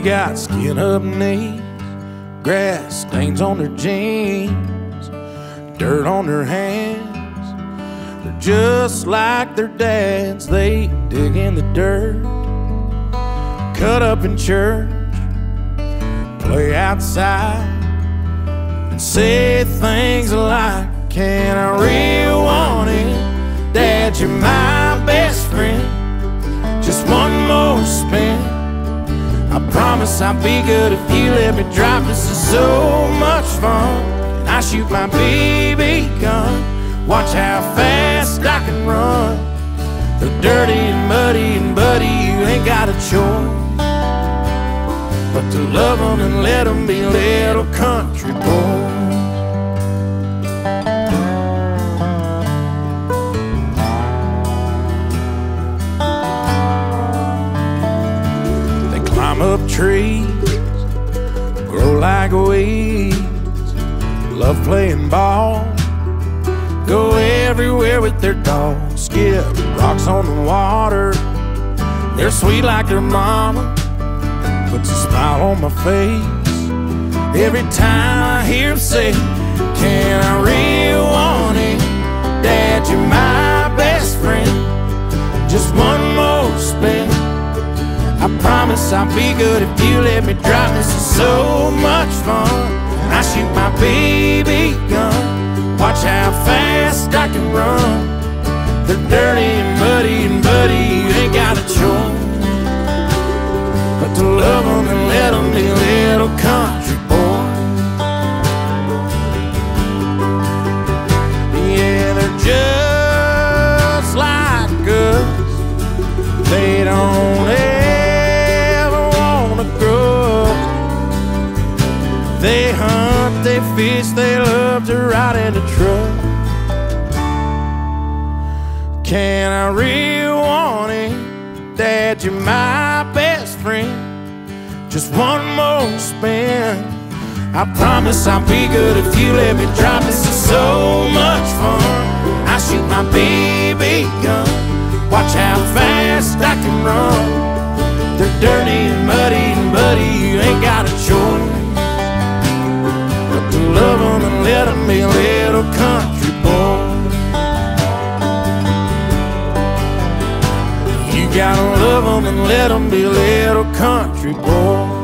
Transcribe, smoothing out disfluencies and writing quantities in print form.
got skin up knees, grass stains on their jeans, dirt on their hands. They're just like their dads. They dig in the dirt, cut up in church, play outside, and say things like, can I really want it? Dad, you're my best friend. Just one more spin. I promise I'll be good if you let me drive. This is so much fun. And I shoot my BB gun. Watch how fast I can run. They're dirty and muddy, and buddy, you ain't got a choice but to love them and let them be little country boys. Climb up trees, grow like weeds, love playing ball, go everywhere with their dogs, skip rocks on the water. They're sweet like their mama, puts a smile on my face every time I hear them say, can I really want it? Dad, you're my best friend. Just one more spin. I promise I'll be good if you let me drive. This is so much fun. I shoot my BB gun. Watch how fast I can run. They're dirty and muddy, and buddy, you ain't got a choice but to love them and let them be little country boys. Yeah, they're just like us. They don't They hunt, they fish, they love to ride in the truck. Can I really want it? Dad, you're my best friend. Just one more spin. I promise I'll be good if you let me drive. This is so much fun. I shoot my BB gun. Watch how fast I can run. They're dirty and muddy, and buddy, you ain't got a choice to love them and let them be a little country boy. You gotta love them and let them be a little country boy.